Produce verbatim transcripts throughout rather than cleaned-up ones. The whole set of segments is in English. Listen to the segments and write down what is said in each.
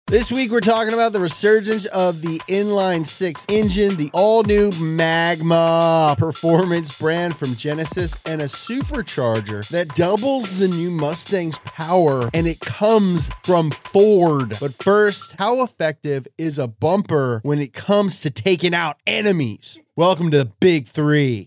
This week, we're talking about the resurgence of the inline six engine, the all-new Magma performance brand from Genesis, and a supercharger that doubles the new Mustang's power, and it comes from Ford. But first, how effective is a bumper when it comes to taking out enemies? Welcome to the Big Three.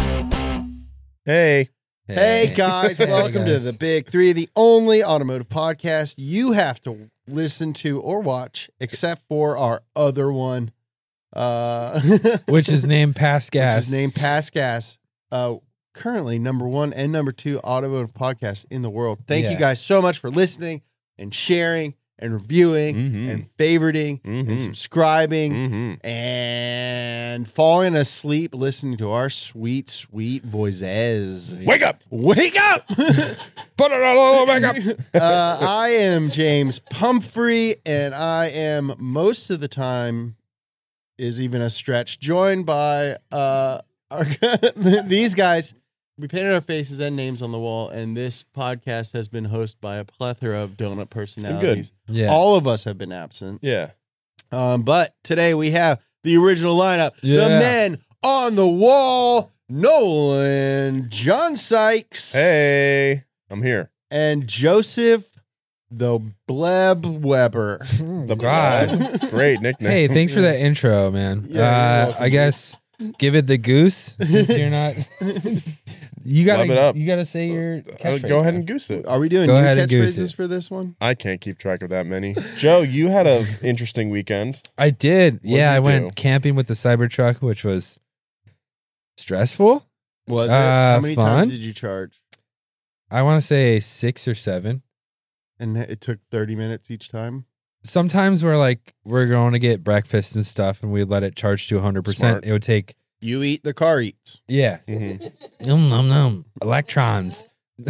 Hey. Hey, guys. Hey, Welcome guys. to the Big Three, the only automotive podcast you have to listen to or watch, except for our other one, uh, Which is named Pass Gas. which is named Pass Gas. Uh, currently number one and number two automotive podcast in the world. Thank Yeah. you guys so much for listening and sharing and reviewing Mhm. and favoriting Mhm. and subscribing Mm-hmm. and falling asleep listening to our sweet, sweet voices. Wake up! Wake up! Put it all back up. uh, I am James Pumphrey, and I am most of the time is even a stretch, joined by uh, our, these guys. We painted our faces and names on the wall, and this podcast has been hosted by a plethora of donut personalities. Yeah. All of us have been absent. Yeah. Um, but today we have the original lineup, the Yeah. men on the wall, Nolan, John Sykes, Hey. I'm here. and Joseph the Bleb Weber. The God. Great nickname. Hey, thanks for that intro, man. Yeah, you're uh, welcome, I guess give it the goose since you're not. You gotta, Love it up. you gotta say your Uh, catchphrase. go ahead man. and goose it. Are we doing Go new ahead and goose catchphrases it. for this one? I can't keep track of that many. Joe, you had an interesting weekend. I did. What'd yeah, you I went do? camping with the Cybertruck, which was stressful. Was it? Uh, How many fun. times did you charge? I want to say six or seven. And it took thirty minutes each time? Sometimes we're like we're going to get breakfast and stuff, and we let it charge to one hundred percent. Smart. It would take You eat, the car eats. yeah. Mhm. Num num num. Electrons.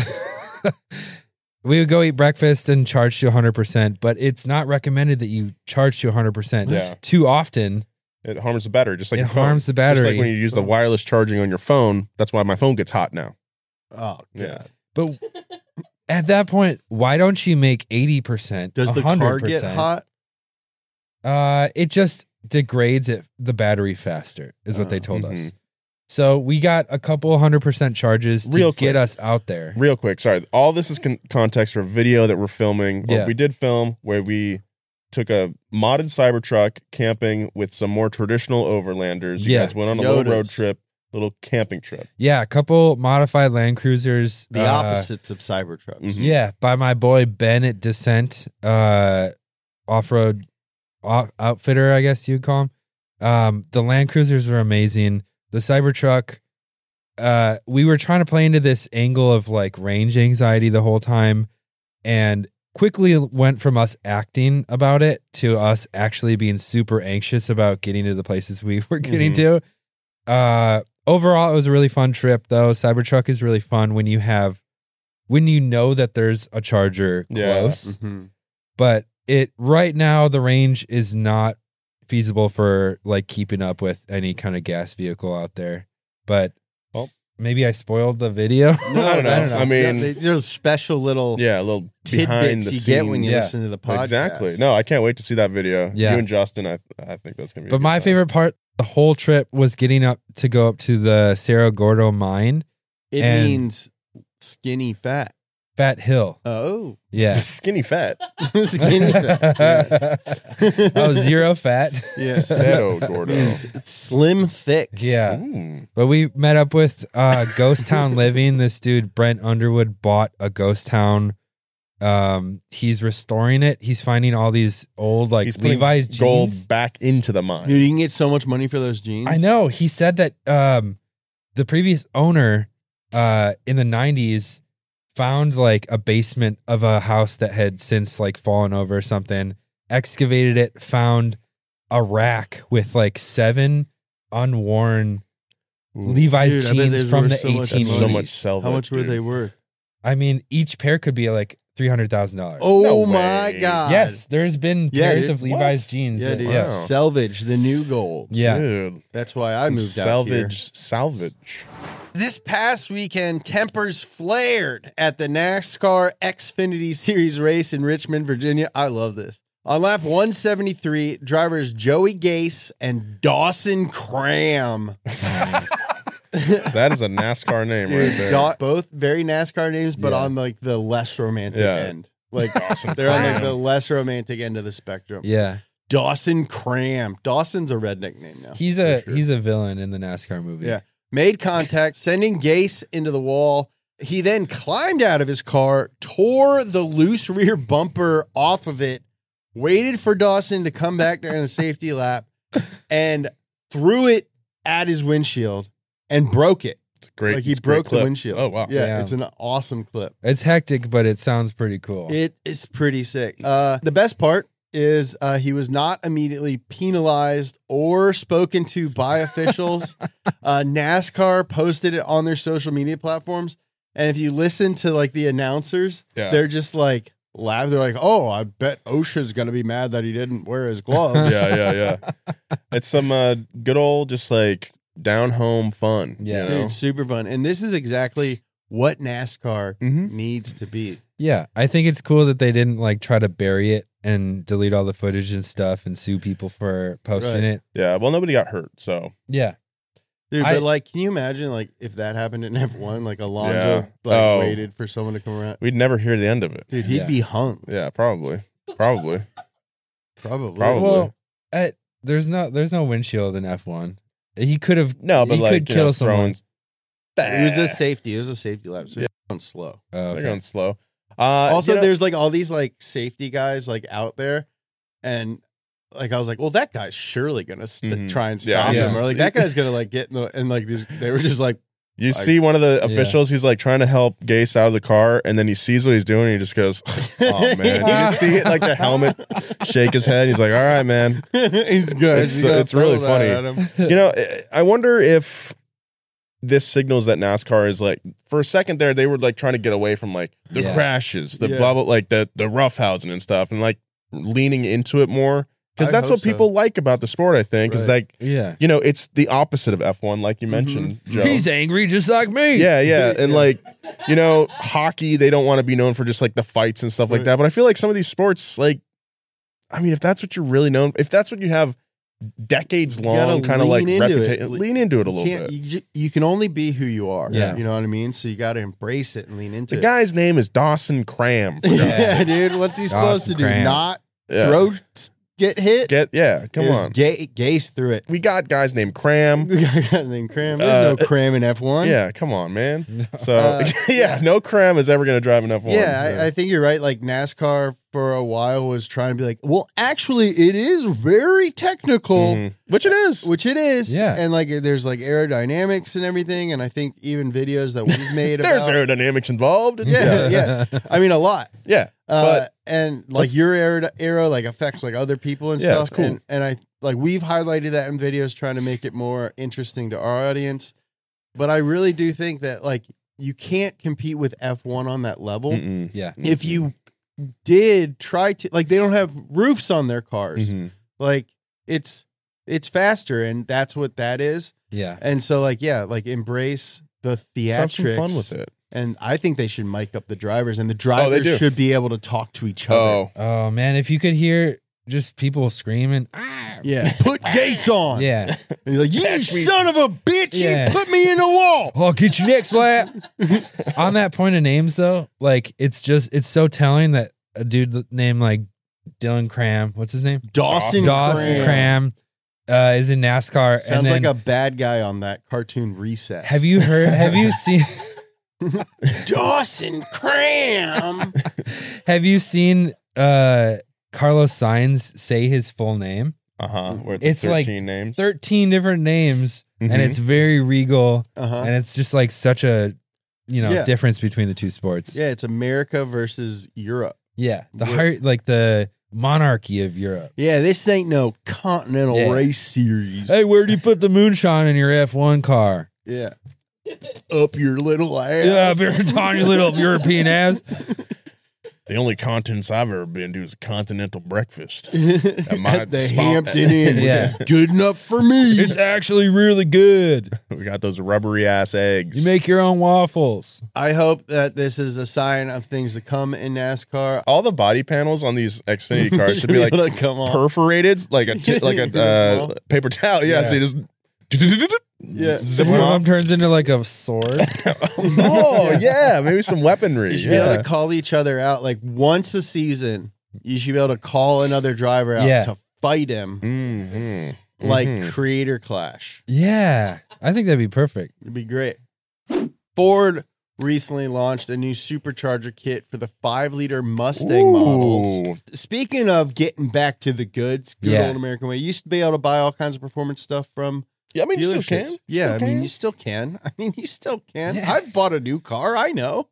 We would go eat breakfast and charge to one hundred percent, but it's not recommended that you charge to one hundred percent. Yeah. Too often, It harms the battery, just like it your phone. harms the Just battery. like when you use the wireless charging on your phone. That's why my phone gets hot now. Oh, Yeah. God. But at that point, why don't you make eighty percent? Does the one hundred car percent? get hot? Uh, it just degrades it, the battery faster, is what Oh. they told Mhm. us. So we got a couple hundred percent charges to Real get quick. us out there. Real quick, sorry. All this is con- context for a video that we're filming. Or Yeah. we did film where we took a modded Cybertruck camping with some more traditional overlanders. You Yeah. guys went on a little road Yodas. trip, little camping trip. Yeah, a couple modified Land Cruisers. The uh, opposites of Cybertrucks. Mhm. Yeah, by my boy Bennett Descent, uh, off-road off- outfitter, I guess you'd call him. Um, the Land Cruisers were amazing. The Cybertruck, uh, we were trying to play into this angle of like range anxiety the whole time, and quickly went from us acting about it to us actually being super anxious about getting to the places we were getting Mhm. to. Uh, overall, it was a really fun trip, though. Cybertruck is really fun when you have, when you know that there's a charger Yeah. close. Mhm. But it right now the range is not feasible for like keeping up with any kind of gas vehicle out there. But Well. maybe I spoiled the video. I don't know. I don't know. I mean- Yeah, there's special little Yeah, a little behind tidbits the you scenes. get when you Yeah. listen to the podcast. Exactly. No, I can't wait to see that video. Yeah. You and Justin, I I think that's gonna be. a But good my time. favorite part the whole trip was getting up to go up to the Cerro Gordo mine, It And- means skinny fat. Fat Hill. Oh. Yeah. skinny fat. Skinny fat. Yeah. Oh, zero fat. Yeah. Cerro Gordo. S- Slim thick. Yeah. Mm. But we met up with uh, Ghost Town Living. This dude, Brent Underwood, bought a ghost town. Um, he's restoring it. He's finding all these old like He's putting Levi's gold jeans. back into the mine. Dude, you can get so much money for those jeans. I know. He said that um, the previous owner uh, in the nineties found like a basement of a house that had since like fallen over or something, excavated it, found a rack with like seven unworn Ooh. Levi's Dude, I bet jeans they from were the so much eighteen That's eighties. so much salvage. How much were dude. they worth? I mean, each pair could be like three hundred thousand dollars. Oh No my way. God. yes, there's been Yeah, pairs dude. of Levi's What? jeans. Yeah, that- dude. yeah. Wow. Salvage, the new gold. Yeah. Dude, That's why I some moved out salvage, here. salvage. This past weekend, tempers flared at the NASCAR Xfinity Series race in Richmond, Virginia. I love this. On lap one seventy-three, drivers Joey Gase and Dawson Cram. That is a NASCAR name Dude, right there. Da- both very NASCAR names, but Yeah. on like the less romantic Yeah. end. Like Dawson they're on like Cram. the less romantic end of the spectrum. Yeah. Dawson Cram. Dawson's a redneck name now. He's a for sure. he's a villain in the NASCAR movie. Yeah. Made contact, sending Gase into the wall. He then climbed out of his car, tore the loose rear bumper off of it, waited for Dawson to come back during the safety lap, and threw it at his windshield and broke it. It's a great. Like he it's a great broke the clip. windshield. Oh wow. Yeah, Damn. it's an awesome clip. It's hectic, but it sounds pretty cool. It is pretty sick. Uh, the best part is uh, he was not immediately penalized or spoken to by officials. uh, NASCAR posted it on their social media platforms. And if you listen to like the announcers, Yeah. they're just like laugh. They're like, "Oh, I bet OSHA's going to be mad that he didn't wear his gloves." yeah, yeah, yeah. It's some uh, good old just like down home fun. Yeah. you know? Dude, super fun. And this is exactly what NASCAR Mhm. needs to be. Yeah, I think it's cool that they didn't like try to bury it and delete all the footage and stuff and sue people for posting Right. it. Yeah. Well, nobody got hurt, so Yeah. Dude, I- but like, can you imagine like if that happened in F one? Like Alonso Yeah. like Oh. waited for someone to come around. we'd never hear the end of it. Dude, he'd Yeah. be hung. Yeah, probably, probably. Probably. Probably. Well, at, there's no there's no windshield in F one. He could have No, but he like could you kill know, someone. throwing- It was a safety. It was a safety lap. So yeah. Going slow. Oh, They're okay. going slow. Uh, Also, you know- there's like all these like safety guys like out there, and like I was like, well, that guy's surely gonna st- Mhm. try and Yeah, stop yeah. him, or like that guy's gonna like get in the and like these, they were just like, You Like- see one of the Yeah. officials, he's like trying to help Gase out of the car, and then he sees what he's doing, and he just goes, "Oh man!" You just see it like the helmet shake his head. He's like, "All right, man." he's good. It's- You gotta it's really throw funny. that at him. You know, I wonder if this signals that NASCAR is like, for a second there, they were like trying to get away from like the Yeah. crashes, the Yeah. blah blah, like the the roughhousing and stuff, and like leaning into it more because I that's hope what people so. like about the sport. I think is Right. like, Yeah. you know, it's the opposite of F one, like you mentioned, Joe. He's angry just like me. Yeah, yeah. And Yeah. like, you know, hockey, they don't want to be known for just like the fights and stuff like Right. that. But I feel like some of these sports, like, I mean, if that's what you're really known, if that's what you have decades long gotta kind of like lean into it. reputation, lean into it a You little can't- bit. You, ju- you can only be who you are. Yeah. You know what I mean? So you got to embrace it and lean into The it. guy's name is Dawson Cram. for God's yeah, sake. dude. What's he supposed Dawson to do? Cram. Not Yeah. throw, get hit? Get yeah, come It was on. Ga- Gase through it. We got guys named Cram. Named Cram. There's Uh, no Cram in F one. Yeah, come on, man. So Uh, yeah, no Cram is ever going to drive an F one. Yeah, I, I think you're right. Like NASCAR for a while was trying to be like, well, actually, it is very technical, Mhm. Which it is. which it is. Yeah. and like there's like aerodynamics and everything. And I think even videos that we've made There's about, aerodynamics involved. yeah, yeah. I mean, a lot. yeah. Uh, But and like let's- your aero, aero like affects like other people and Yeah, stuff. it's cool. And, and I like we've highlighted that in videos trying to make it more interesting to our audience. But I really do think that like you can't compete with F one on that level. Mm-mm. Yeah. If you did try to like they don't have roofs on their cars. Mhm. Like it's it's faster and that's what that is. Yeah. And so like yeah, like embrace the Let's have some theatrics. fun with it. And I think they should mic up the drivers and the Oh, they drivers do. should be able to talk to each other. Oh, Oh man, if you could hear just people screaming, ah, Yeah. Put Gase on. yeah, And you're like, you Catch me. son of a bitch, Yeah. you put me in the wall. I'll get you next lap. On that point of names though, like it's just it's so telling that a dude named like Dylan Cram, what's his name? Dawson, Dawson Cram, uh, is in NASCAR. Sounds and then, like a bad guy on that cartoon Recess. have you heard? Have you seen? Dawson Cram? Have you seen uh, Carlos Sainz say his full name? uh huh. Where it's, It's like thirteen names. Thirteen different names, Mhm. and it's very regal, Uh-huh. and it's just like such a you know Yeah. difference between the two sports. Yeah, it's America versus Europe. Yeah, the Yeah. heart, like the monarchy of Europe. Yeah, this ain't no continental Yeah. race series. Hey, where do you put the moonshine in your F one car? Yeah. Up your little ass. Yeah, up your tiny little European ass. The only continents I've ever been to is a continental breakfast. At my the spot- Hampton Inn. Yeah. Which is good enough for me. It's actually really good. We got those rubbery ass eggs. You make your own waffles. I hope that this is a sign of things to come in NASCAR. all the body panels on these Xfinity cars should be like able to come on. perforated, like a t- like a uh, paper towel. Yeah, Yeah. so you just Yeah. zip One them of them off. turns into like a sword. Oh yeah, maybe some weaponry. You should be able Yeah. to call each other out like once a season. You should be able to call another driver out Yeah. to fight him, Mhm. like Mhm. Creator Clash. Yeah, I think that'd be perfect. It'd be great. Ford recently launched a new supercharger kit for the five liter Mustang models. Ooh. Speaking of getting back to the goods, good Yeah. old American way, you used to be able to buy all kinds of performance stuff from Yeah, I mean, you dealerships. still can. Yeah, Still I mean, can. you still can. I mean, you still can. Yeah. I've bought a new car. I know.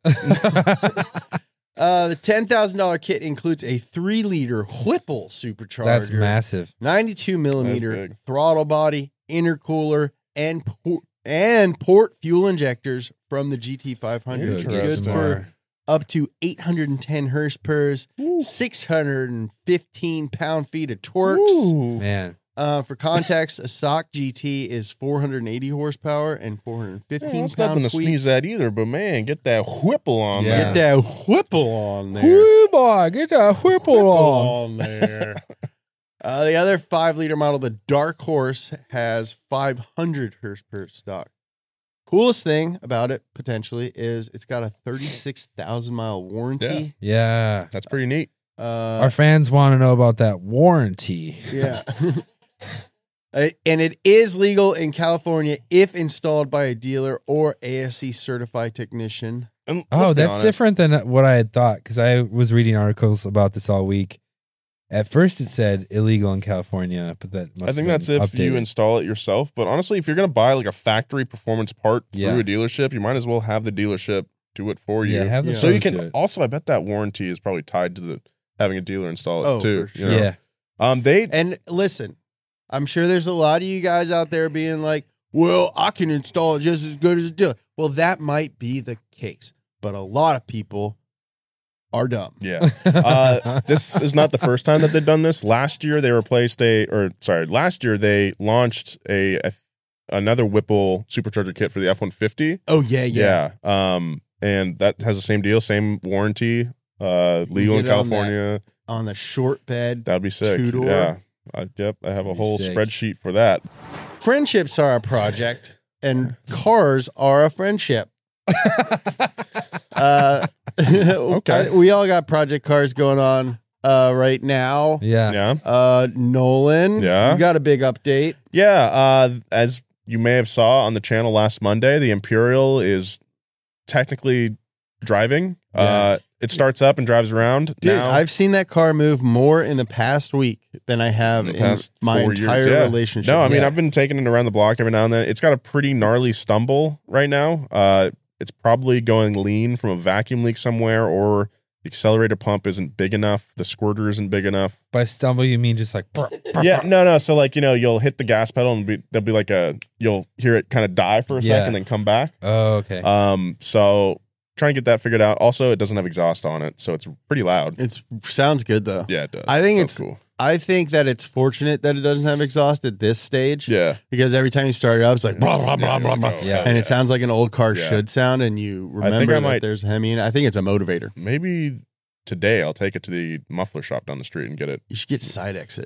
Uh, the ten thousand dollars kit includes a three liter Whipple supercharger. That's massive. ninety-two millimeter That's big. throttle body, intercooler, and por- and port fuel injectors from the G T five hundred. It's good Interesting. for up to eight hundred ten horsepower, six hundred fifteen pound feet of torque. Ooh. Man, Uh, for context, a stock G T is four hundred eighty horsepower and four hundred Yeah, fifteen that's nothing pound to feet. sneeze at either, but man, get that Whipple on Yeah. Get there. that Whipple on there. Whoo boy, get that Whipple on. on there. Uh, the other five liter model, the Dark Horse, has five hundred horsepower stock. Coolest thing about it, potentially, is it's got a thirty-six thousand mile warranty. Yeah, That's pretty neat. Uh, our fans want to know about that warranty. yeah. Uh, and it is legal in California if installed by a dealer or A S C certified technician. And let's Oh, be that's honest, different than what I had thought because I was reading articles about this all week. At first, it said illegal in California, but that must I think have that's been if you updated. install it yourself. But honestly, if you're going to buy like a factory performance part through Yeah. a dealership, you might as well have the dealership do it for you. Yeah, have the so you pros do can it. also, I bet that warranty is probably tied to the having a dealer install it Oh, too. for you sure. know? Yeah, Um, they And listen, I'm sure there's a lot of you guys out there being like, well, I can install it just as good as a dealer. Well, that might be the case, but a lot of people are dumb. yeah. Uh, this is not the first time that they've done this. Last year they replaced a, or sorry, last year they launched a, a another Whipple supercharger kit for the F one fifty. Oh, yeah, yeah. Yeah. Um, and that has the same deal, same warranty, uh, legal in get it on that. California. On the short bed. That'd be sick. Two-door. Yeah. I, yep. I have a That'd be whole sick. spreadsheet for that. Friendships are a project, and cars are a friendship. uh, Okay. we all got project cars going on uh, right now. yeah. Yeah. Uh, Nolan, Yeah. you got a big update. Yeah. Uh, as you may have saw on the channel last Monday, the Imperial is technically driving. Uh, it starts up and drives around. Dude, now. I've seen that car move more in the past week than I have In in, the past my four years, entire yeah. relationship. No, I mean Yeah. I've been taking it around the block every now and then. It's got a pretty gnarly stumble right now. Uh, it's probably going lean from a vacuum leak somewhere, or the accelerator pump isn't big enough. The squirter isn't big enough. By stumble, you mean just like brr, brr, Yeah, brr. no, no. So like you know, you'll hit the gas pedal and be, there'll be like a you'll hear it kind of die for a Yeah. second, then come back. Oh, okay. Um, so trying to get that figured out. Also, it doesn't have exhaust on it, so it's pretty loud. It sounds good though. Yeah, it does. I think Sounds it's- cool. I think that it's fortunate that it doesn't have exhaust at this stage. Yeah, Because every time you start it up, it's like blah blah blah Yeah, blah you're blah. like, oh, Yeah. hell And it sounds like an old car Yeah. should sound, and you I think remember I that might- there's Hemi in it. I think it's a motivator. maybe today I'll take it to the muffler shop down the street and get it. You should get side exit.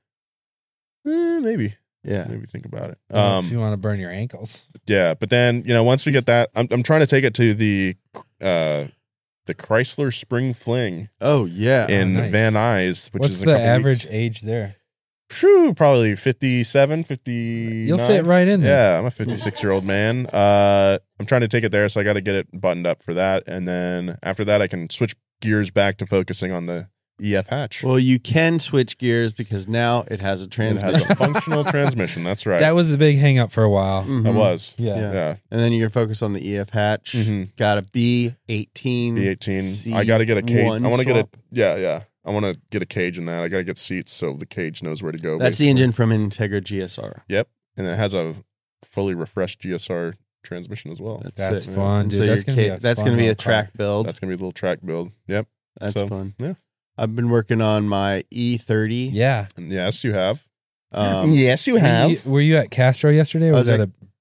Eh, maybe, Yeah. maybe think about it. Well, Um, if you want to burn your ankles. Yeah, but then you know, once we get that, I'm I'm trying to take it to the uh the Chrysler Spring Fling Oh yeah. in nice. Van Nuys, which What's is a the couple average weeks. age there? Phew, probably fifty-seven, fifty. You'll fit right in there. Yeah, I'm a fifty-six year old man. Uh, I'm trying to take it there, so I got to get it buttoned up for that, and then after that, I can switch gears back to focusing on the E F hatch. Well, you can switch gears because now it has a it transmission. has a functional transmission. That's right. That was the big hang up for a while. Mhm. That was. Yeah. Yeah. Yeah. And then you're focused on the E F hatch. Mhm. Got a B eighteen. B eighteen. I got to get a cage. C one I want to get a swap. yeah, yeah. I want to get a cage in that. I got to get seats so the cage knows where to go. That's the basically. engine from Integra G S R. Yep, and it has a fully refreshed G S R transmission as well. That's, That's it, fun, And dude. So That's your gonna be ca- a that's fun going to be a little car. track build. That's gonna be a little track build. Yep. That's so, fun. yeah. I've been working on my E thirty. Yeah. And yes, you have. Um, yes, you Were you, were you at Castro yesterday? Or I was was that at- a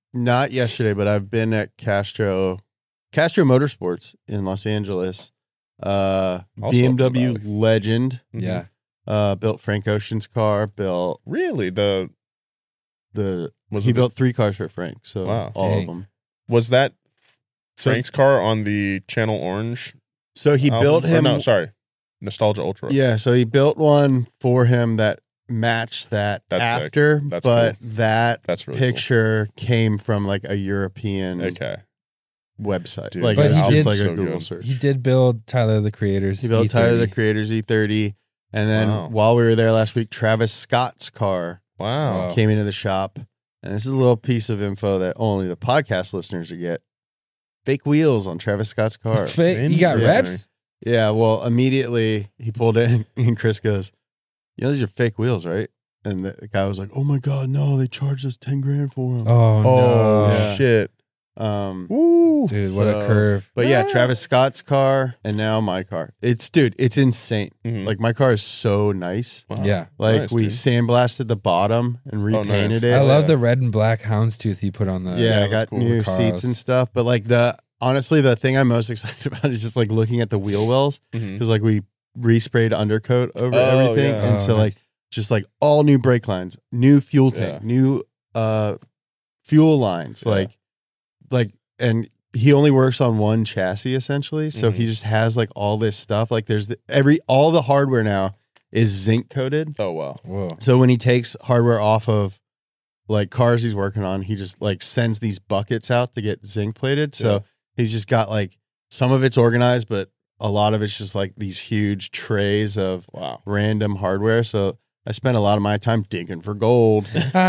not yesterday, but I've been at Castro, Castro Motorsports in Los Angeles. Uh, Also B M up in the W valley. legend. Yeah. Uh, built Frank Ocean's car. Built Really? The the was he it the- built three cars for Frank. So Wow. all Dang. of them. was that So- Frank's car on the Channel Orange? So he album? built Or him. no, sorry, Nostalgia Ultra. Yeah, so he built one for him that matched that That's sick. after, That's but that that's really picture came from like a European cool. Okay. website. Dude, like But it's he just did- like a so Google good. search. He did build Tyler the Creator's. He built E Tyler the thirty. Creator's E thirty. And then Wow. while we were there last week, Travis Scott's car Wow. Wow. came into the shop. And this is a little piece of info that only the podcast listeners would get. Fake wheels on Travis Scott's car. Fa- you got Interesting. reps? Yeah, well, immediately he pulled in and Chris goes, you know, these are fake wheels, right? And the guy was like, oh my God, no, they charged us ten grand for them. Oh, Oh no. Yeah. shit. Um, Woo. Dude, what a So- curve. but yeah, Ah. Travis Scott's car and now my car. It's, dude, it's insane. Mhm. Like, my car is so nice. Wow. Yeah. Like, Nice, we dude. sandblasted the bottom and nice. repainted it. I love yeah. the red and black houndstooth he put on the. yeah, yeah, I that's got cool. new Cars. seats and stuff. But, like, the honestly, the thing I'm most excited about is just, like, looking at the wheel wells. Mhm. Because, like, we resprayed undercoat over Oh, everything. yeah. And Oh, so, nice. like, just, like, all new brake lines, new fuel tank, Yeah. new uh fuel lines. Yeah. Like, like, and he only works on one chassis essentially. So Mhm. he just has, like, all this stuff. Like, there's the, every, all the hardware now is zinc coated. Oh wow. Whoa. So when he takes hardware off of like cars he's working on, he just like sends these buckets out to get zinc plated. So Yeah. he's just got like some of it's organized, but a lot of it's just like these huge trays of Wow. random hardware. So I spent a lot of my time digging for gold.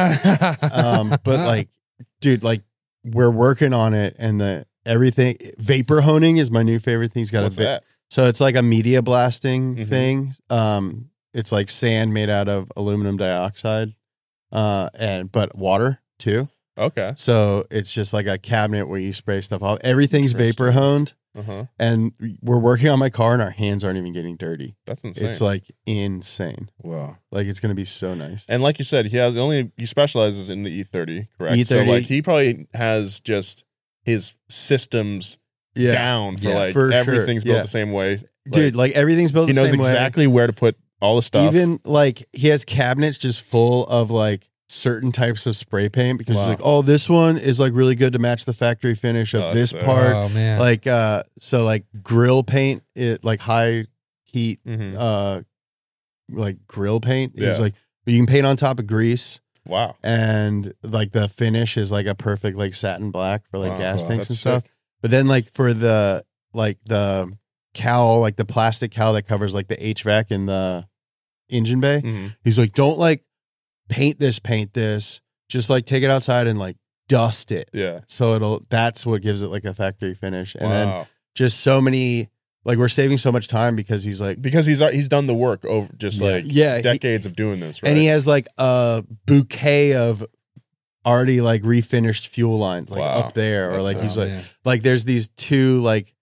Um, but like, dude, like we're working on it and the everything vapor honing is my new favorite thing. He's got What's a va- that? so it's like a media blasting Mhm. thing. Um, it's like sand made out of aluminum dioxide, uh, and but water too. Okay. So it's just like a cabinet where you spray stuff off. Everything's vapor Interesting. honed, Uh huh. and we're working on my car, and our hands aren't even getting dirty. That's insane. It's like insane. Whoa. Like it's gonna be so nice. and like you said, he has only he specializes in the E thirty, correct? E So thirty. like he probably has just his systems down for Yeah, like for sure. everything's built Yeah. the same way. Dude, like everything's built he the knows same way. exactly where to put all the stuff. Even like he has cabinets just full of like certain types of spray paint because Wow. he's like, oh, this one is like really good to match the factory finish of Oh, this sick. part. Oh, man. Like uh so like grill paint, it like high heat Mhm. uh like grill paint Yeah. is like you can paint on top of grease Wow. and like the finish is like a perfect like satin black for like Wow, gas cool. tanks That's and stuff. sick. But then like for the like the cowl, like the plastic cowl that covers like the H V A C in the engine bay, Mhm. he's like, don't like paint this, paint this. Just like take it outside and like dust it. Yeah. So it'll that's what gives it like a factory finish. And then Wow. just so many like we're saving so much time because he's like Because he's he's done the work over just Yeah. like Yeah, he- decades of doing this, right? and he has like a bouquet of already like refinished fuel lines like Wow. up there. Or That's like sick. he's Oh, like man. like there's these two like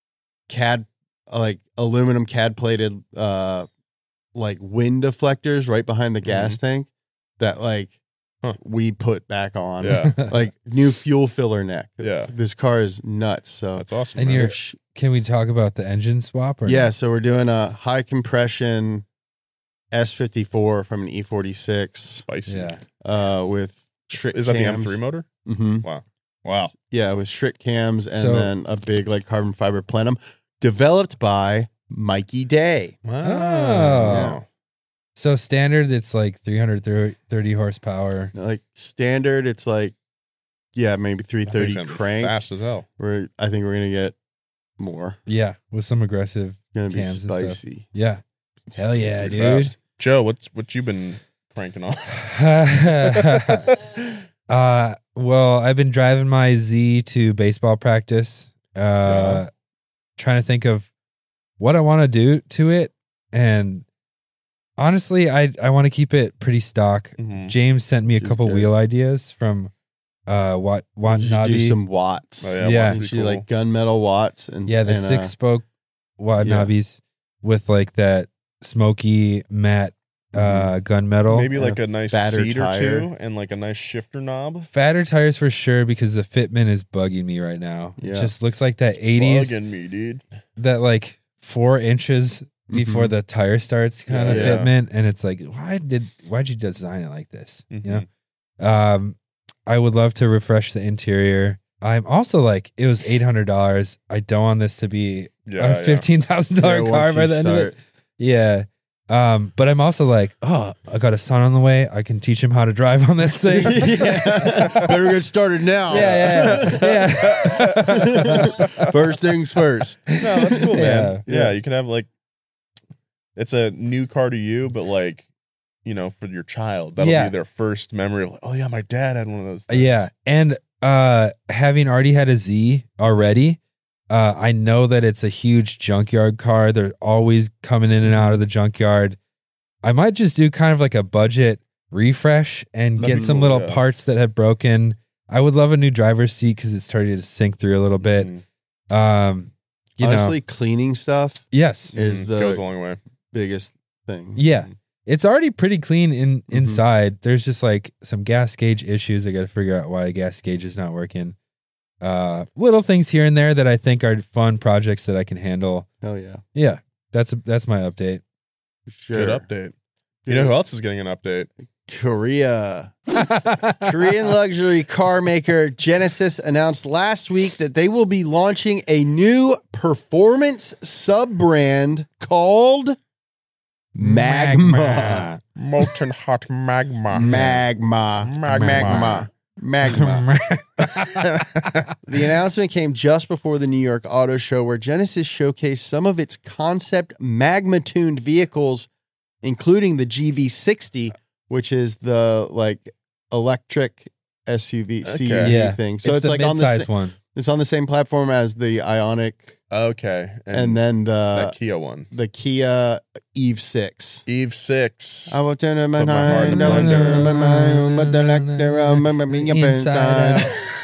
cad like aluminum cad plated uh like wind deflectors right behind the gas tank that like Huh. we put back on. Yeah. Like new fuel filler neck. Yeah. This car is nuts. So That's awesome. And man. you're- Can we talk about the engine swap? Or yeah, no? so we're doing a high compression S fifty-four from an E forty-six spicy. Yeah. uh with Schrick Is that the cams. M three motor? Mm-hmm. Wow. Yeah, with Schrick cams and So- then a big like carbon fiber plenum developed by Mikey Day. Wow. Yeah. So standard, it's like three hundred thirty horsepower. Like standard, it's like yeah, maybe three That thing's thirty gonna be crank. Fast as hell. We're I think we're gonna get more. Yeah, with some aggressive. It's gonna be Cams and stuff. spicy. Yeah. Hell yeah, Pretty dude. fast. Joe, what's what you been cranking on? uh, well, I've been driving my Z to baseball practice, uh, Yeah. trying to think of what I want to do to it. And honestly, I I want to keep it pretty stock. Mhm. James sent me a Which is couple good. wheel ideas from uh, what You should do Watanabe. some watts. Oh, yeah, Yeah. Watts You would should be do, cool. like gunmetal watts and Yeah, the and, uh, six spoke Watanabes with like that smoky matte uh, gunmetal. Maybe And like a a nice fatter seat or tire. two and like a nice shifter knob. Fatter tires for sure because the fitment is bugging me right now. Yeah. It just looks like that eighties, Bugging me, dude. that like four inches before Mhm. the tire starts kind of Yeah. fitment, and it's like, why did why'd you design it like this? Mhm. You know, um, I would love to refresh the interior. I'm also like, it was eight hundred dollars. I don't want this to be Yeah, a fifteen thousand dollar Yeah, car once by you the end of start. it. Yeah. Um, but I'm also like, oh, I got a son on the way. I can teach him how to drive on this thing. Better get started now. Yeah, yeah, yeah. First things first. No, that's cool, man. Yeah. Yeah, you can have like, it's a new car to you, but like, you know, for your child, that'll Yeah. be their first memory of like, oh yeah, my dad had one of those. things. Yeah. And uh, having already had a Z already, uh, I know that it's a huge junkyard car. They're always coming in and out of the junkyard. I might just do kind of like a budget refresh and That'd get be some cool, little yeah. parts that have broken. I would love a new driver's seat because it's starting to sink through a little bit. Mhm. Um, you Honestly, know, cleaning stuff yes, is Mhm. the goes a long way. biggest thing. yeah. It's already pretty clean in Mhm. inside. There's just like some gas gauge issues. I got to figure out why the gas gauge is not working. Uh, little things here and there that I think are fun projects that I can handle. Hell yeah. Yeah, that's that's my update. Sure. Good update. You know who else is getting an update? Korea. Korean luxury car maker Genesis announced last week that they will be launching a new performance sub brand called Magma. Molten hot magma. Magma. Magma. Magma. The announcement came just before the New York Auto Show, where Genesis showcased some of its concept magma-tuned vehicles, including the G V sixty, which is the like electric S U V C U V Okay. Yeah. thing. So it's, the like on the mid-size sa- one. it's on the same platform as the Ioniq, Okay. and, then that the Kia one. the Kia Eve six. Eve six. I will turn my Put my heart mind, in I will my turn my mind, but the lecture of my being Inside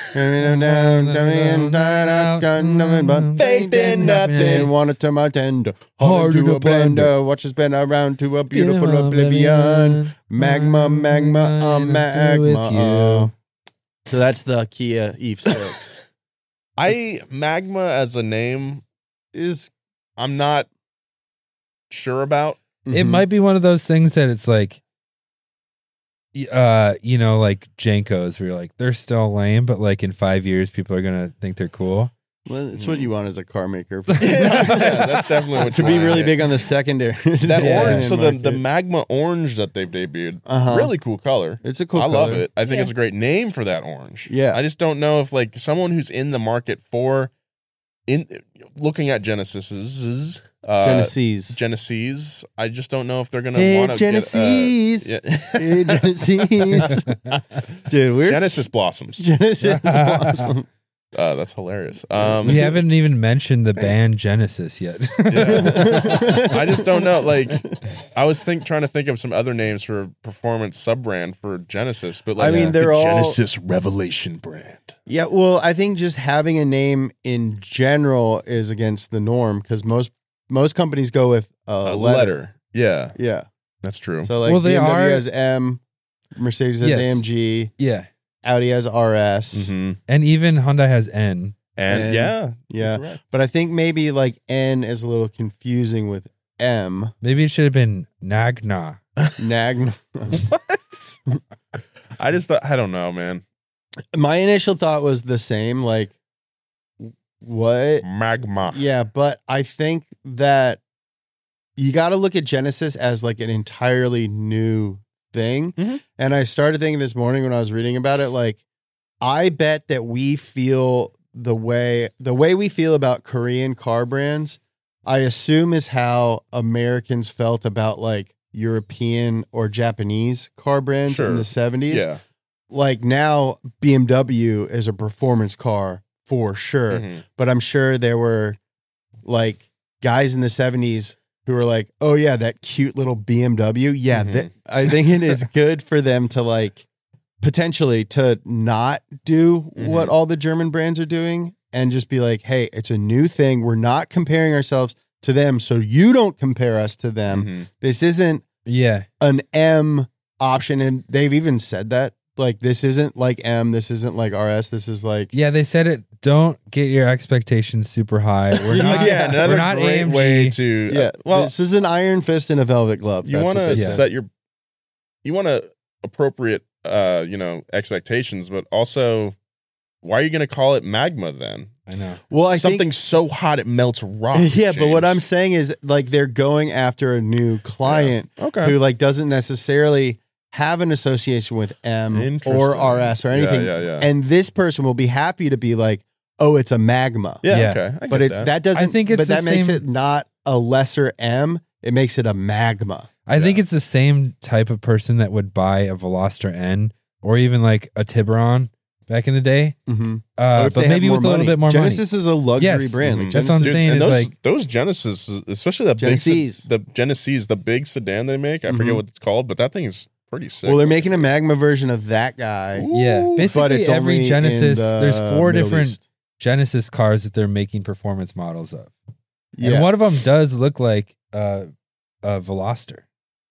out. faith in nothing. Want to turn my tender heart into a blender. Watch it spin around to a beautiful oblivion. Magma, magma, I'm magma. So that's the Kia Eve six. I magma as a name is I'm not sure about. It Mhm. might be one of those things that it's like, y- uh, you know, like Jankos, where you're like, they're still lame, but like in five years, people are gonna think they're cool. Well, it's what you want as a car maker. Yeah, that's definitely what To you be want. really big on the secondary. That Yeah. orange, so the, market. the magma orange that they've debuted, Uh-huh. really cool color. It's a cool I love color. it. I think Yeah. it's a great name for that orange. Yeah. I just don't know if like someone who's in the market for in looking at Genesis's uh Genesis. Genesis, I just don't know if they're gonna Hey, want to Genesis. Get, uh, Hey, Genesis. Dude, we're Genesis blossoms. Genesis is awesome. Uh, that's hilarious. Um, We haven't even mentioned the band Genesis yet. Yeah. I just don't know. Like, I was think trying to think of some other names for a performance sub brand for Genesis, but like, I mean, the they're all- Genesis Revelation brand. Yeah, well, I think just having a name in general is against the norm because most most companies go with a, A letter. letter. Yeah, Yeah. that's true. So like Well, they B M W are- has M, Mercedes has Yes. A M G, Yeah. Audi has R S. Mhm. And even Hyundai has N. And, And- yeah, Yeah. correct. But I think maybe like N is a little confusing with M. Maybe it should have been Nagna. Nag. I just thought, I don't know, man. My initial thought was the same. Like, what? Magma. Yeah, but I think that you got to look at Genesis as like an entirely new thing. Mhm. And I started thinking this morning when I was reading about it, like, I bet that we feel the way the way we feel about Korean car brands, I assume is how Americans felt about like European or Japanese car brands Sure. in the seventies. Yeah. Like now B M W is a performance car for sure. Mhm. But I'm sure there were like guys in the seventies who were like, oh yeah, that cute little B M W. Yeah. Mhm. th- I think it is good for them to like potentially to not do what Mhm. all the German brands are doing and just be like, hey, it's a new thing. We're not comparing ourselves to them. So you don't compare us to them. Mhm. This isn't Yeah. an M option, and they've even said that like this isn't like M, this isn't like R S, this is like Yeah, they said it. Don't get your expectations super high. We're not. yeah, another we're not great A M G. way to. yeah. Uh, well, this is an iron fist and a velvet glove. you That's want what to they said. set your, you want to appropriate, uh, you know, expectations, but also, why are you going to call it magma then? I know. Well, I Something think so hot it melts rock. yeah, but what James. I'm saying is like they're going after a new client Okay. who like doesn't necessarily have an association with M or Interesting. R S or anything. Yeah, yeah, yeah. And this person will be happy to be like, oh, it's a magma. yeah, Yeah. okay. I but get it that. that. doesn't I think it's but that the makes same- it not a lesser M. It makes it a magma. I think Yeah. it's the same type of person that would buy a Veloster N or even like a Tiburon back in the day. Mm-hmm. Uh, but maybe with a little bit more Genesis is a luxury Yes. brand. Mhm. Like That's what I'm Genesis- saying. and is those, like- those Genesis, especially the big, Genesis. sed- the Genesis, the big sedan they make. I forget Mhm. what it's called, but that thing is pretty sick. Well, they're making a magma version of that guy. Ooh. Yeah, But basically but it's every only Genesis. in the There's four Middle different East. Genesis cars that they're making performance models of, Yeah. and one of them does look like uh, a Veloster.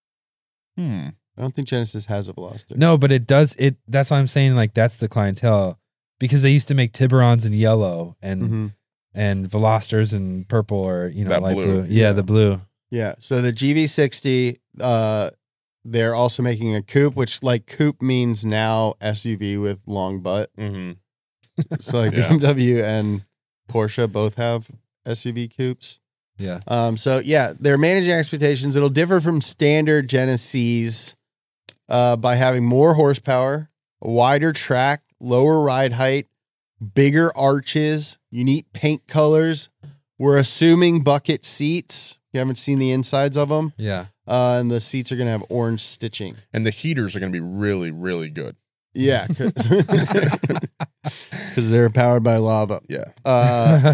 Hmm. I don't think Genesis has a Veloster. No, but it does. It that's why I'm saying like that's the clientele because they used to make Tiburons in yellow and hmm and Velosters in purple or you know That light blue. blue. Yeah, Yeah. the blue. Yeah. So the G V sixty, uh, they're also making a coupe, which like coupe means now S U V with long butt. Mm-hmm. So like Yeah. B M W and Porsche both have S U V coupes. Yeah. Um, so yeah, they're managing expectations. It'll differ from standard Genesis uh, by having more horsepower, a wider track, lower ride height, bigger arches, unique paint colors. We're assuming bucket seats. You haven't seen the insides of them. Yeah. Uh, and the seats are going to have orange stitching. And the heaters are going to be really, really good. Yeah. Because they're powered by lava. Yeah. Uh,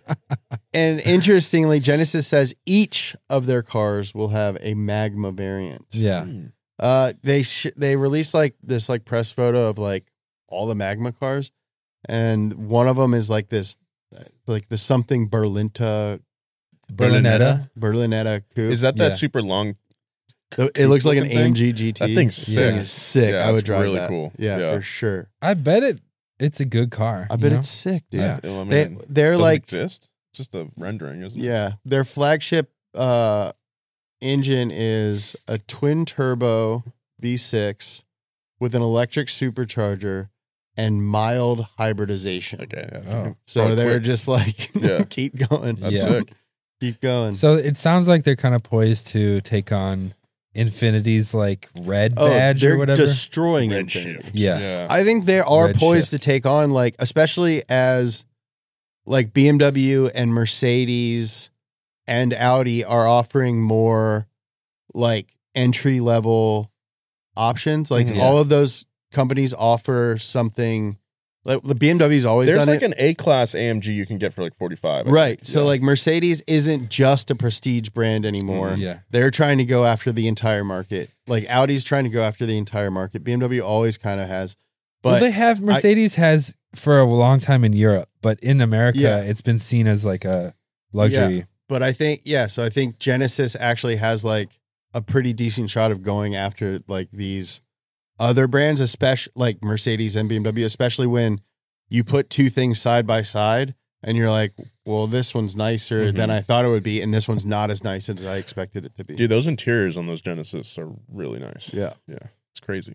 and interestingly, Genesis says each of their cars will have a magma variant. yeah. Mm. Uh, they sh- they released like this like press photo of like all the magma cars, and one of them is like this, like the something Berlinta Berlinetta. Berlinetta coupe. Is that that Yeah. super long? it, it looks like an looking A M thing? G G T. That thing's That sick. thing is sick. Yeah, I would it's drive really that. cool. Yeah, Yeah. for sure. I bet it. It's a good car. I you bet know? it's sick, dude. Yeah. I mean, They they're does it like exist? It's just a rendering, isn't it? yeah, their flagship uh engine is a twin turbo V six with an electric supercharger and mild hybridization. Okay. Yeah. Oh. So Probably they're quick. just like Yeah. keep going. That's Yeah. sick. Keep going. So it sounds like they're kind of poised to take on Infinity's like red oh, badge they're or whatever. destroying Red Infinity. shift. Yeah. Yeah. I think they are Red poised shift. to take on like especially as like B M W and Mercedes and Audi are offering more like entry level options. Like Mhm. all of those companies offer something like the B M W's always There's done like it. an A class A M G you can get for like forty-five. I Right. think. So Yeah. like Mercedes isn't just a prestige brand anymore. Mhm. yeah. They're trying to go after the entire market. Like Audi's trying to go after the entire market. B M W always kind of has. But well, they have Mercedes has for a long time in Europe, but in America, Yeah. it's been seen as like a luxury. But I think, yeah, so I think Genesis actually has like a pretty decent shot of going after like these other brands, especially like Mercedes and B M W, especially when you put two things side by side and you're like, well, this one's nicer Mhm. than I thought it would be, and this one's not as nice as I expected it to be. Dude, those interiors on those Genesis are really nice. Yeah. It's crazy.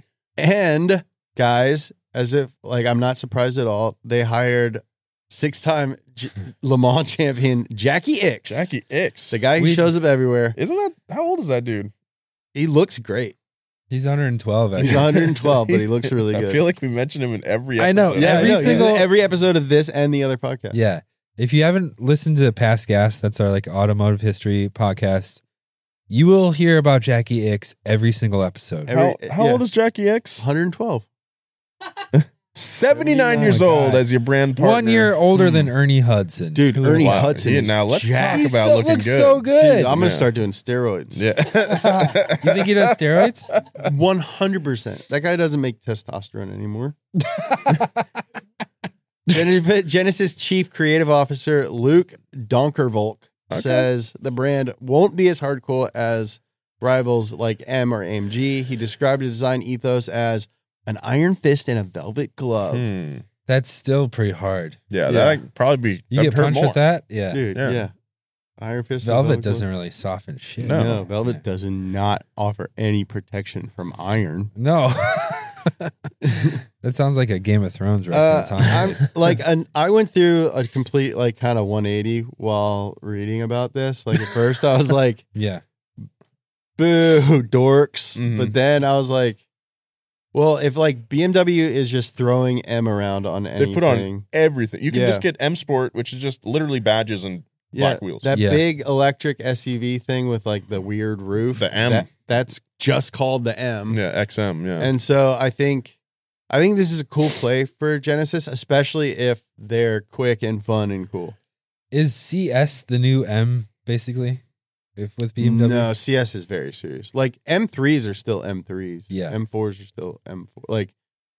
And guys, as if like I'm not surprised at all, they hired six-time G- Le Mans champion Jackie Ix. Jackie Ix. the guy who We- shows up everywhere. Isn't that how old is that dude? He looks great. He's one hundred twelve. He's Actually. one hundred twelve, but he looks really I good. feel like we mention him in every I episode. know, yeah, every I know. He's in single- every episode of this and the other podcast. Yeah. If you haven't listened to Past Gas, that's our like automotive history podcast. You will hear about Jackie Ix every single episode. Every- How, how yeah. old is Jackie X? one hundred twelve. seventy-nine Oh years my old God. as your brand partner. One year older than Ernie Hudson. Dude, Who- Ernie Wow. Hudson. Yeah, is now let's jacked. talk He's about so, looking looks good. so good. Dude, I'm gonna Yeah. start doing steroids. Yeah. You think he does steroids? one hundred percent. That guy doesn't make testosterone anymore. Gen- Genesis Chief Creative Officer Luke Donkervolk Okay. says the brand won't be as hardcore as rivals like M or A M G. He described the design ethos as an iron fist and a velvet glove. Hmm. That's still pretty hard. Yeah, Yeah. that'd probably be. You that'd get hurt punched more. with that? Yeah. Dude, Yeah. yeah. Iron fist and Velvet glove. doesn't really soften shit. No. No, velvet Yeah. does not offer any protection from iron. No. That sounds like a Game of Thrones Uh, reference. huh? I'm like, an, I went through a complete like kind of one eighty while reading about this. Like at first, I was like, yeah. "Boo, dorks!" Mhm. But then I was like, "Well, if like B M W is just throwing M around on anything, They put on everything. You can Yeah. just get M Sport, which is just literally badges and yeah, black wheels. that Yeah. big electric S U V thing with like the weird roof, The M. that- that's just called the M." yeah, X M. Yeah, And so I think I think this is a cool play for Genesis, especially if they're quick and fun and cool. Is C S the new M, basically? If with B M W? No, C S is very serious. Like M threes are still M threes. Yeah. M fours are still M four. Like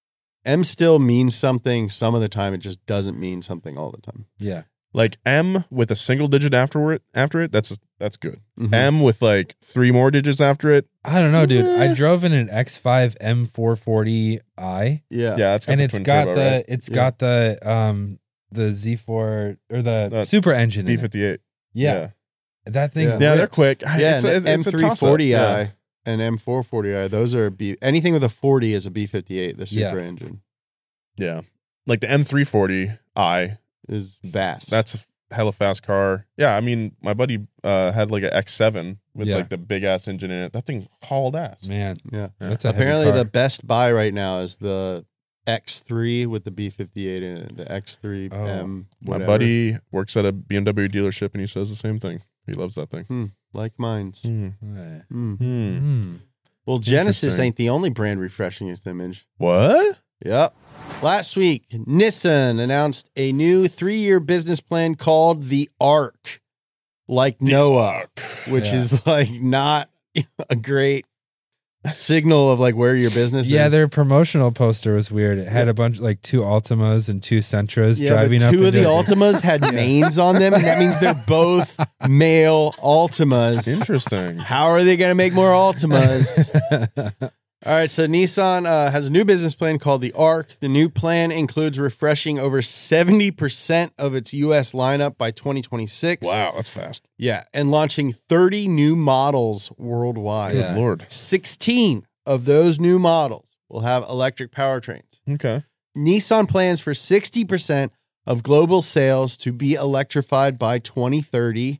M still means something some of the time. It just doesn't mean something all the time. Yeah. like M with a single digit after it. After it, that's that's good. Mhm. M with like three more digits after it. I don't know, dude. I Eh. drove in an X five M four forty i, Yeah. Yeah, that's got and the it's twin got turbo, the right? it's Yeah. got the um the Z four or the Uh, super engine. B in it. fifty-eight. Yeah. That thing. Yeah. yeah, they're rips. quick. Yeah, it's, and a, it's, M it's a three toss-up. forty i Yeah. and M four forty i, those are B anything with a forty is a B fifty-eight, the super Yeah. engine. Yeah, like the M three forty i. Is fast. That's a hella fast car. Yeah, I mean, my buddy uh, had like an X seven with Yeah. like the big ass engine in it. That thing hauled ass. Man. yeah. That's a heavy Apparently car. the best buy right now is the X three with the B fifty-eight in it, the X three Oh, M. My whatever. buddy works at a B M W dealership and he says the same thing. He loves that thing. like mine's. Hmm. Eh. Mm. Hmm. Hmm. Well, Genesis Interesting. ain't the only brand refreshing its image. What? Yep. Last week, Nissan announced a new three-year business plan called the ARC, like Noah, which Yeah. is like not a great signal of like where your business Yeah, is. their promotional poster was weird. It had a bunch like two Altimas and two Sentras Yeah, driving but up. two of the into- Altimas had names on them, and that means they're both male Altimas. Interesting. How are they going to make more Altimas? All right, so Nissan uh, has a new business plan called the ARC. The new plan includes refreshing over seventy percent of its U S lineup by twenty twenty-six. Wow, that's fast. Yeah, and launching thirty new models worldwide. Yeah. Good Lord. sixteen of those new models will have electric powertrains. Okay. Nissan plans for sixty percent of global sales to be electrified by twenty thirty,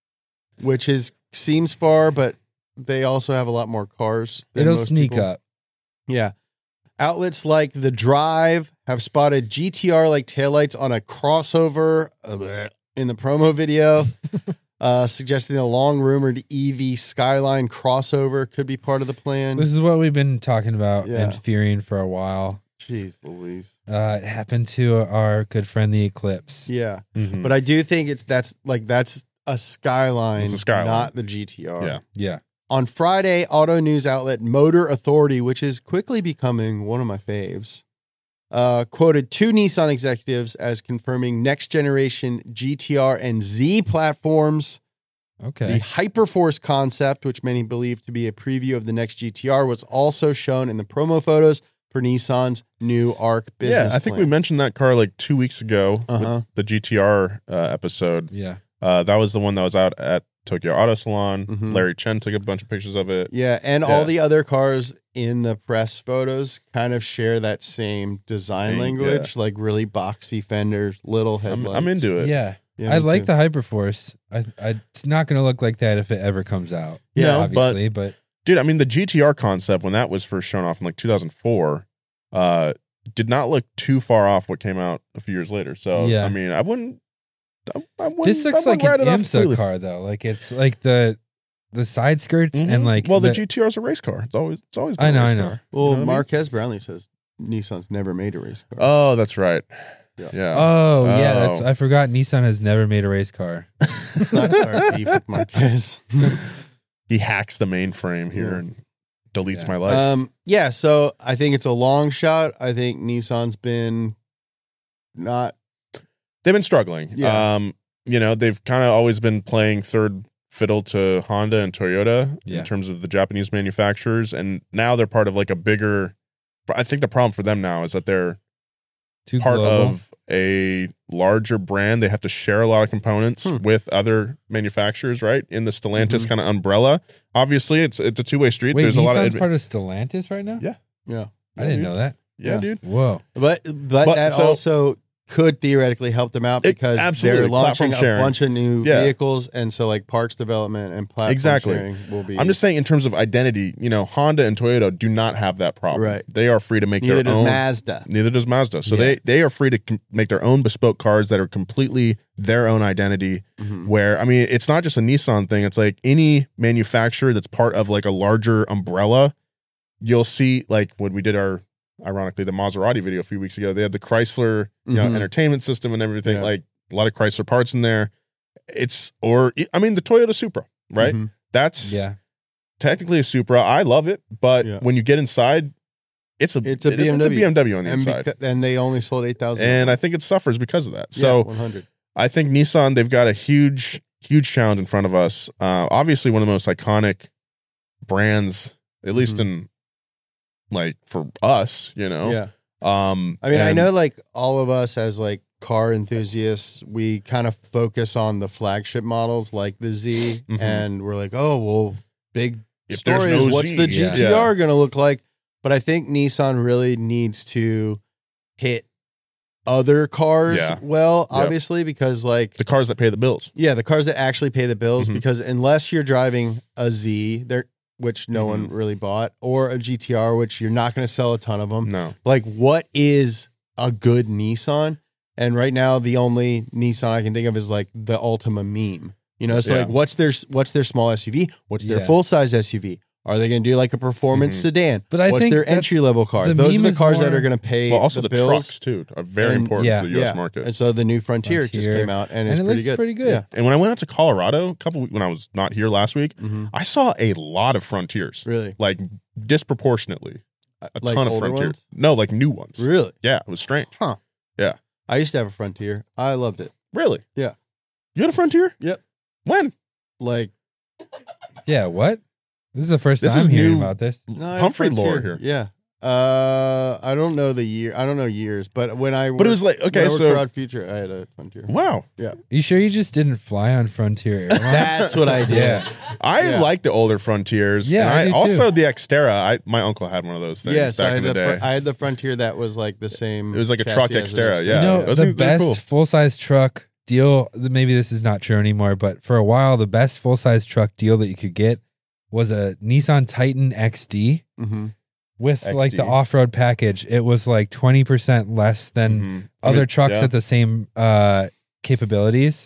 which is seems far, but they also have a lot more cars than It'll most sneak people. up. Yeah. Outlets like The Drive have spotted G T R-like taillights on a crossover uh, in the promo video, uh, suggesting a long-rumored E V Skyline crossover could be part of the plan. This is what we've been talking about Yeah. and fearing for a while. Jeez Louise. Uh, it happened to our good friend the Eclipse. Yeah. Mhm. But I do think it's that's like that's a Skyline, It's a Skyline. not the G T R. Yeah. Yeah. On Friday, auto news outlet Motor Authority, which is quickly becoming one of my faves, uh, quoted two Nissan executives as confirming next generation G T R and Z platforms. The Okay. Hyperforce concept, which many believe to be a preview of the next G T R, was also shown in the promo photos for Nissan's new ARC business Yeah, I think plan. we mentioned that car like two weeks ago Uh-huh. with the G T R uh, episode. Yeah. Uh, that was the one that was out at Tokyo Auto Salon. Mhm. Larry Chen took a bunch of pictures of it. Yeah, and Yeah. all the other cars in the press photos kind of share that same design Same, language, like really boxy fenders, little I'm, headlights. I'm into it. Yeah. Yeah, I me like too. the Hyperforce. I, I, it's not going to look like that if it ever comes out. Yeah, No, obviously, but, Dude, I mean, the G T R concept, when that was first shown off in like two thousand four, uh, did not look too far off what came out a few years later. So, Yeah. I mean, I wouldn't. I, I wouldn't this looks I like wouldn't an write it off IMSA completely. car though. Like it's like the the side skirts Mhm. and like well, the, the- G T R is a race car. It's always it's always. Been I a know, race I know. car. Well, You know what I mean? Marquez Brownlee says Nissan's never made a race car. Oh, that's right. Yeah. Yeah. Oh yeah, that's Oh. I forgot. Nissan has never made a race car. Let's not start beef with Marquez. He hacks the mainframe here Yeah. and deletes Yeah. my life. um, yeah, so I think it's a long shot. I think Nissan's been not. They've been struggling. Yeah. Um, you know, they've kind of always been playing third fiddle to Honda and Toyota Yeah. in terms of the Japanese manufacturers, and now they're part of like a bigger. I think the problem for them now is that they're Too part global. of a larger brand. They have to share a lot of components Hmm. with other manufacturers, right? In the Stellantis Mhm. kind of umbrella. Obviously, it's it's a two way street. Wait, There's a lot of Nissan's admi- part of Stellantis right now? Yeah. Yeah. I didn't dude. know that. yeah, Yeah. dude. Whoa. But but, But, that so- also could theoretically help them out It- because absolutely, they're launching platform sharing. a bunch of new Yeah. vehicles, and so like parts development and platform Exactly. sharing will be. I'm just saying, in terms of identity, you know, Honda and Toyota do not have that problem. Right. They are free to make neither their does own. Mazda. Neither does Mazda. So Yeah. they they are free to com- make their own bespoke cars that are completely their own identity. Mhm. Where I mean, it's not just a Nissan thing. It's like any manufacturer that's part of like a larger umbrella. You'll see, like when we did our, ironically, the Maserati video a few weeks ago. They had the Chrysler, you know, Mhm. entertainment system and everything. Yeah. Like a lot of Chrysler parts in there. It's or I mean, the Toyota Supra, right? Mhm. That's Yeah. technically a Supra. I love it, but Yeah. when you get inside, it's a It's a it- B M W. It's a B M W on the And, inside, beca- and they only sold eight thousand. and I think it suffers because of that. So one hundred. I think Nissan, they've got a huge, huge challenge in front of us. Uh, obviously, one of the most iconic brands, at least Mhm. in like for us, you know. Yeah. Um, I mean, I and- know like all of us as like car enthusiasts, we kind of focus on the flagship models like the Z, Mhm. and we're like, oh, well, big If there's story is no what's Z, the yeah. G T R going to look like? But I think Nissan really needs to hit other cars Yeah. well, Yep. obviously, because like, the cars that pay the bills. yeah, the cars that actually pay the bills, Mhm. because unless you're driving a Z, there, which no Mhm. one really bought, or a G T R, which you're not going to sell a ton of them. No, Like, what is a good Nissan? And right now, the only Nissan I can think of is like the Ultima meme. You know, so Yeah. like, what's their what's their small S U V? What's their Yeah. full size S U V? Are they going to do like a performance Mhm. sedan? But I what's think their that's- entry level car? the Those are meme the is cars that more- are going to pay well, also the, the, bills. trucks too are very And- important yeah. for the U S Yeah. market. And so the new Frontier, just Frontier. came out, and, And it's it pretty looks good. pretty good. Yeah. And when I went out to Colorado a couple when I was not here last week, Mhm. I saw a lot of Frontiers, Really, like disproportionately, a Like ton of older Frontiers. ones? No, like new ones. really. Yeah, it was strange. Huh. Yeah. I used to have a Frontier. I loved it. Really? Yeah. You had a Frontier? Yep. When? Like, Yeah, what? This is the first This time is I'm hearing new. about this. no, I had a Humphrey lore Frontier. here. Yeah. Uh, I don't know the year. I don't know years, but when I But it was like, when okay, I worked so for Odd Future, I had a Frontier. wow. You sure you just didn't fly on Frontier Airlines? That's what I did. Yeah. I Yeah. like the older Frontiers. Yeah, and I I, do also too. the Xterra. I my uncle had one of those things Yes, I back had in the the day. fr- I had the Frontier that was like the same. It was like a chassis truck as an Xterra, yeah. You know, those the things are best cool. full size truck deal, maybe this is not true anymore, but for a while, the best full size truck deal that you could get was a Nissan Titan X D Mm-hmm. with X D. like the off road package. It was like twenty percent less than Mhm. other I mean, trucks yeah. at the same uh, capabilities.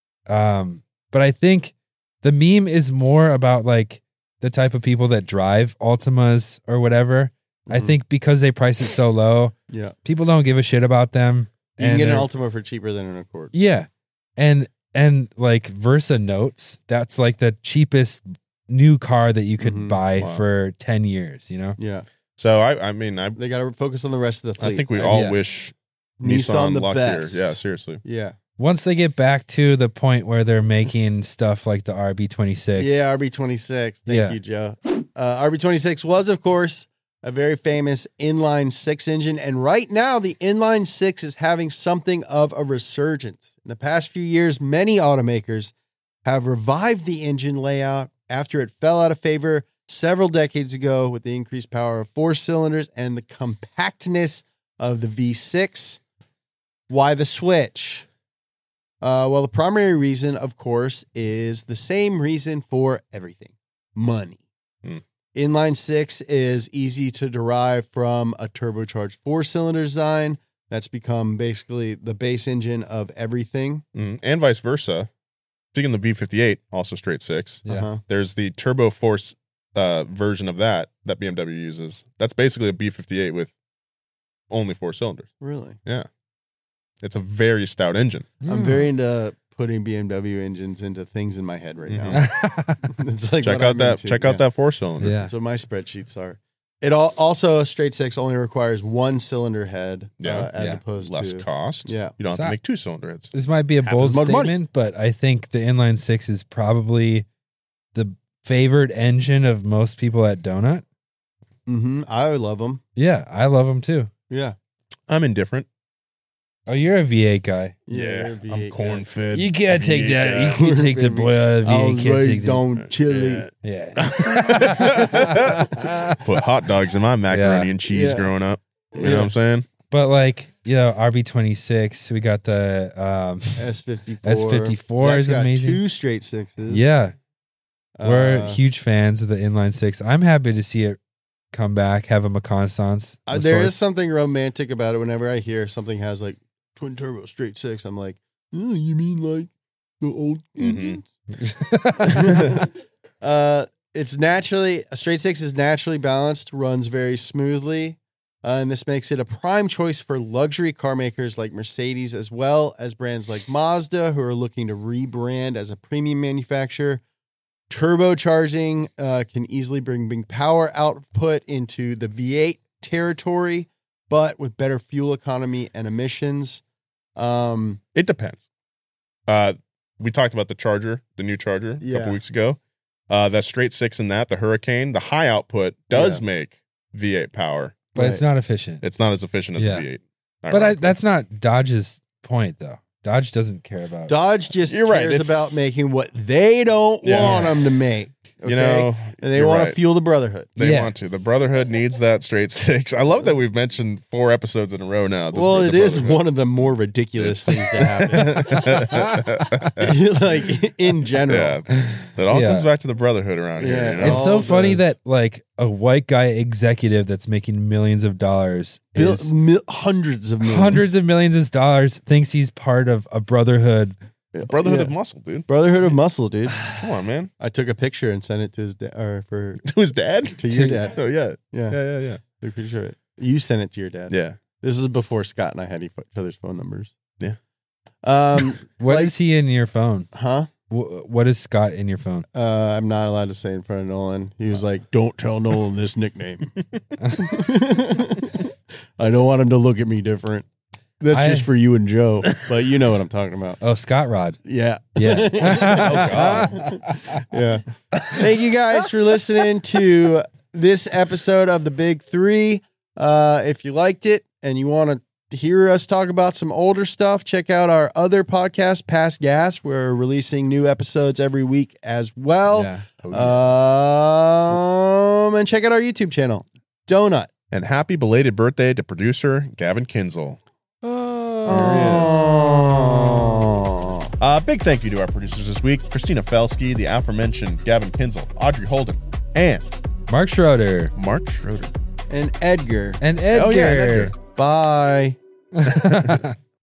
Um, but I think the meme is more about like the type of people that drive Altimas or whatever. I Mhm. think because they price it so low, Yeah, people don't give a shit about them. you can and get an they're- Ultima for cheaper than an Accord. Yeah. And and like Versa Notes, that's like the cheapest new car that you could Mhm. buy Wow. for ten years, you know? Yeah, So I I mean I they got to focus on the rest of the fleet. I think we right? all Yeah. wish Nissan Nissan the luck best. here. Yeah, seriously. Yeah, Once they get back to the point where they're making stuff like the R B twenty-six. yeah. R B twenty-six. Thank Yeah. you, Joe. Uh, R B twenty-six was, of course, a very famous inline six engine, and right now the inline six is having something of a resurgence. In the past few years, many automakers have revived the engine layout after it fell out of favor several decades ago with the increased power of four cylinders and the compactness of the V six. Why the switch? Uh, well, the primary reason, of course, is the same reason for everything: money. Hmm. Inline six is easy to derive from a turbocharged four-cylinder design that's become basically the base engine of everything. Mm, and vice versa. Speaking of the V fifty-eight, also straight six. Yeah. Uh-huh. There's the Turbo Force uh, version of that that B M W uses. That's basically a B fifty-eight with only four cylinders. Really? It's a very stout engine. I'm Hmm. very into putting B M W engines into things in my head right now. Mm. It's like check what out I'm that into, check yeah. out that four cylinder. yeah. That's what my spreadsheets are. It all, also a straight six only requires one cylinder head, Yeah. uh, as Yeah. opposed Less to cost. yeah. You don't have So- to make two cylinder heads. This might be a Half bold as much money. statement, but I think the inline six is probably favorite engine of most people at Donut. Mm-hmm. I love them. Yeah, I love them too. Yeah. I'm indifferent. Oh, you're a V eight guy. you're a V eight I'm corn guy. fed. You can't take that. You Yeah. can't take the boy out of V I eight. was Can't take raised the, on chili. yeah. Put hot dogs in my macaroni Yeah. and cheese Yeah. growing up. You know Yeah. what I'm saying? But like, you know, R B twenty-six, we got the um S fifty-four. S fifty-four Zach's is got amazing. Two straight sixes. Yeah. We're Uh, huge fans of the inline six. I'm happy to see it come back, have a reconnaissance. Uh, of there is sorts. something romantic about it. Whenever I hear something has like twin turbo straight six, I'm like, oh, you mean like the old? Mhm. uh, it's naturally a straight six is naturally balanced, runs very smoothly, uh, and this makes it a prime choice for luxury car makers like Mercedes, as well as brands like Mazda, who are looking to rebrand as a premium manufacturer. Turbocharging uh, can easily bring big power output into the V eight territory, but with better fuel economy and emissions. Um, It depends. Uh, we talked about the Charger, the new Charger, a Yeah. couple weeks ago. Uh, that straight six in that, the Hurricane, the high output does Yeah. make V eight power. but it's not efficient. It's not as efficient as Yeah. the V eight. But I, ironically. that's not Dodge's point, though. Dodge doesn't care about. Dodge just You're right, cares it's- about making what they don't Yeah. want them to make. Okay? you know, and they you're want right. to fuel the brotherhood. They Yeah. want to. The Brotherhood needs that straight six. I love that we've mentioned four episodes in a row now. The, Well, the it is Brotherhood. one of the more ridiculous things to happen. Like in general. Yeah, it all Yeah. comes back to the Brotherhood around here. Yeah, You know? It's so all funny does. that like a white guy executive that's making millions of dollars Bill, is mil- hundreds of millions. hundreds of millions of dollars thinks he's part of a brotherhood. Brotherhood Yeah. of Muscle, dude. Brotherhood of Muscle, dude. Come on, man. I took a picture and sent it to his dad, or for To his dad? to your dad. Oh, yeah. Yeah, Yeah, yeah, yeah. I'm pretty sure it. You sent it to your dad. Yeah. This is before Scott and I had each other's phone numbers. Yeah. Um. What is Like- he in your phone? Huh? Wh- What is Scott in your phone? Uh, I'm not allowed to say in front of Nolan. He was like, "Don't tell Nolan this nickname." I don't want him to look at me different. That's I- just for you and Joe, but you know what I'm talking about. Oh, Scott Rod. Yeah. Yeah. Oh, God. Yeah. Thank you guys for listening to this episode of The Big Three. Uh, if you liked it and you want to hear us talk about some older stuff, check out our other podcast, Past Gas. We're releasing new episodes every week as well. Yeah. Um, and check out our YouTube channel, Donut. And happy belated birthday to producer Gavin Kinzel. Oh. Uh, big thank you to our producers this week, Christina Felsky, the aforementioned Gavin Kinzel, Audrey Holden, and Mark Schroeder Mark Schroeder. And Edgar. and Edgar. Oh, yeah, and Edgar. Bye.